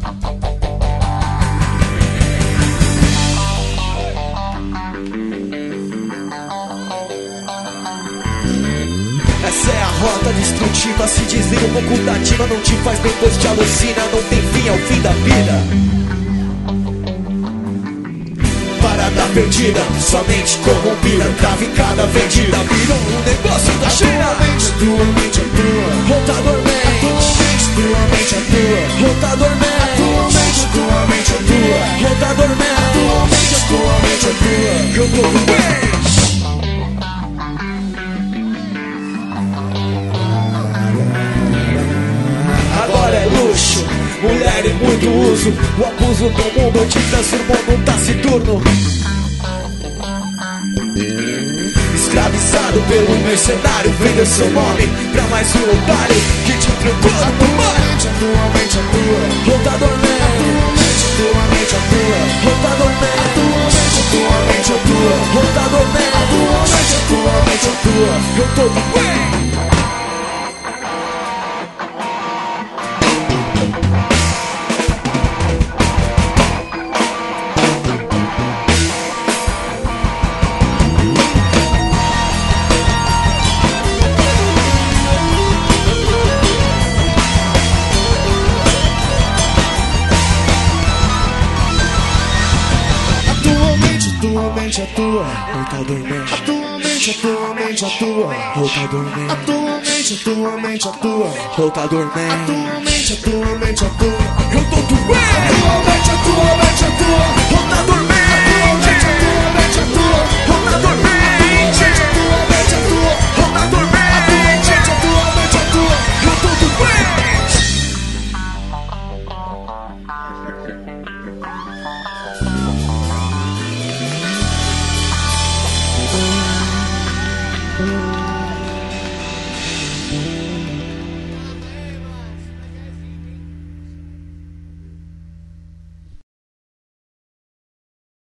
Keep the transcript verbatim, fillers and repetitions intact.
Essa é a rota destrutiva, se desliga um pouco da ativa, não te faz bem, pois te alucina, não tem fim, é o fim da vida. Parada perdida, somente corrompida, traficada, vendida, virou um negócio da China. Atualmente tua mente é tua, rota dormente. Atualmente tua mente é tua, rota dormente. Atualmente tua mente é tua, rota dormente. Atualmente tua mente é tua, eu tô doente. Agora é luxo, mulher e muito uso, o abuso do mundo te transformou num taciturno. Escravizado pelo mercenário, vendeu seu nome pra mais um otário que te trancou no mar. Atualmente é tua, rota dormente. Atualmente é tua, rota dormente. Atualmente é tua, rota dormente. Atualmente é tua, eu tô doente. Atualmente é tua, rota dormente. Atualmente é tua mente é tua, rota dormente. Atualmente é tua mente é tua, rota dormente. Atualmente é tua mente é tua, eu tô doente. Atualmente é tua mente é tua, rota dormente. Atualmente é tua mente é tua, rota dormente. Atualmente é tua mente é tua, rota dormente. Atualmente é tua mente é tua, eu tô doente.